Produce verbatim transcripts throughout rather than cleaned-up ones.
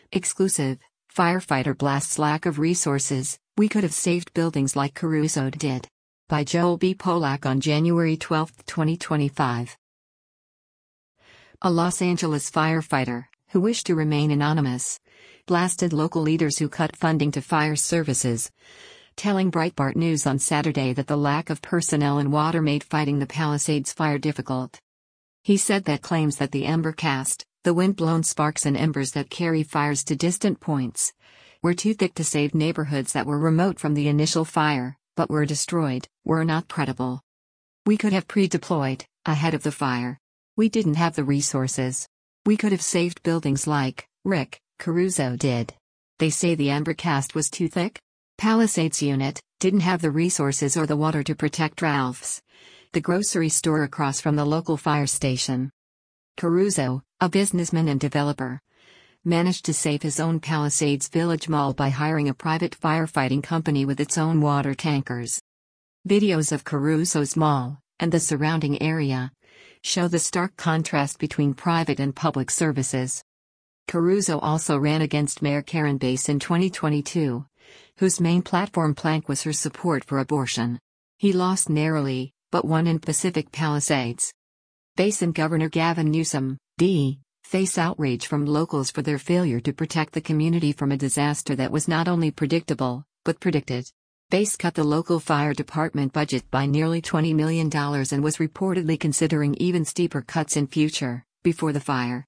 Exclusive, firefighter blasts lack of resources, we could have saved buildings like Caruso did. By Joel B. Polak on January twelfth, twenty twenty-five. A Los Angeles firefighter, who wished to remain anonymous, blasted local leaders who cut funding to fire services, telling Breitbart News on Saturday that the lack of personnel and water made fighting the Palisades fire difficult. He said that claims that the ember cast, the wind-blown sparks and embers that carry fires to distant points, were too thick to save neighborhoods that were remote from the initial fire, but were destroyed, were not credible. We could have pre-deployed, ahead of the fire. We didn't have the resources. We could have saved buildings like Rick Caruso did. They say the ember cast was too thick? Palisades unit didn't have the resources or the water to protect Ralph's, the grocery store across from the local fire station. Caruso, a businessman and developer, managed to save his own Palisades Village Mall by hiring a private firefighting company with its own water tankers. Videos of Caruso's mall, and the surrounding area, show the stark contrast between private and public services. Caruso also ran against Mayor Karen Bass in twenty twenty-two, whose main platform plank was her support for abortion. He lost narrowly, but won in Pacific Palisades. Bass and Governor Gavin Newsom, D, face outrage from locals for their failure to protect the community from a disaster that was not only predictable, but predicted. Bass cut the local fire department budget by nearly twenty million dollars and was reportedly considering even steeper cuts in future, before the fire.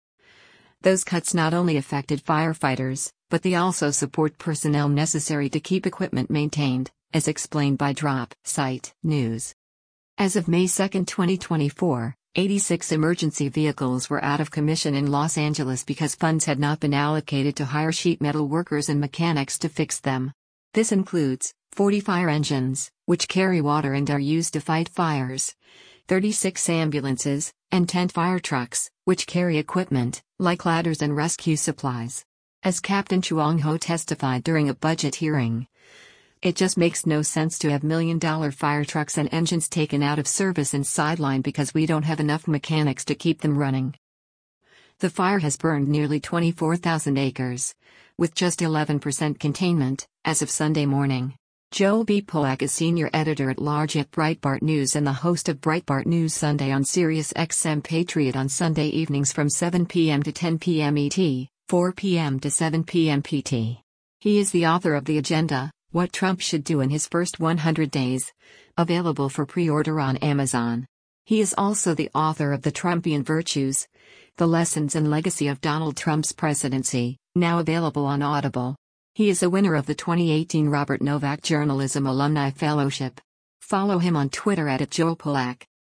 Those cuts not only affected firefighters, but they also support personnel necessary to keep equipment maintained, as explained by Drop Site News. As of May second, twenty twenty-four, eighty-six emergency vehicles were out of commission in Los Angeles because funds had not been allocated to hire sheet metal workers and mechanics to fix them. This includes forty fire engines, which carry water and are used to fight fires, thirty-six ambulances, and ten fire trucks, which carry equipment, like ladders and rescue supplies. As Captain Chuang Ho testified during a budget hearing, it just makes no sense to have million-dollar fire trucks and engines taken out of service and sidelined because we don't have enough mechanics to keep them running. The fire has burned nearly twenty-four thousand acres, with just eleven percent containment, as of Sunday morning. Joel B. Polak is senior editor-at-large at Breitbart News and the host of Breitbart News Sunday on Sirius X M Patriot on Sunday evenings from seven p m to ten p m E T, four p m to seven p m P T. He is the author of The Agenda, What Trump Should Do in His First one hundred days, available for pre-order on Amazon. He is also the author of The Trumpian Virtues, The Lessons and Legacy of Donald Trump's Presidency, now available on Audible. He is a winner of the twenty eighteen Robert Novak Journalism Alumni Fellowship. Follow him on Twitter at Joel Polak.